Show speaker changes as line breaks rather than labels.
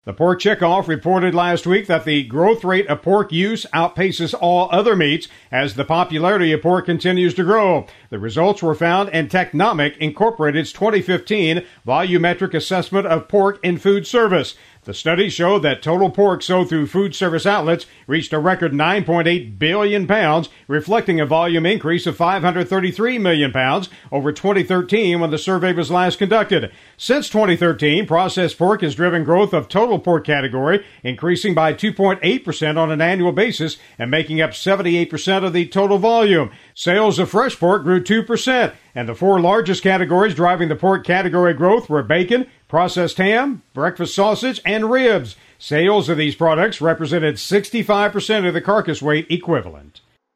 The Pork Checkoff reported last week that the growth rate of pork use outpaces all other meats as the popularity of pork continues to grow. The results were found in Technomic Incorporated's 2015 volumetric assessment of pork in food service. The study showed that total pork sold through food service outlets reached a record 9.8 billion pounds, reflecting a volume increase of 533 million pounds over 2013 when the survey was last conducted. Since 2013, processed pork has driven growth of total pork category, increasing by 2.8% on an annual basis and making up 78% of the total volume. Sales of fresh pork grew 2%, and the four largest categories driving the pork category growth were bacon, processed ham, breakfast sausage, and ribs. Sales of these products represented 65% of the carcass weight equivalent.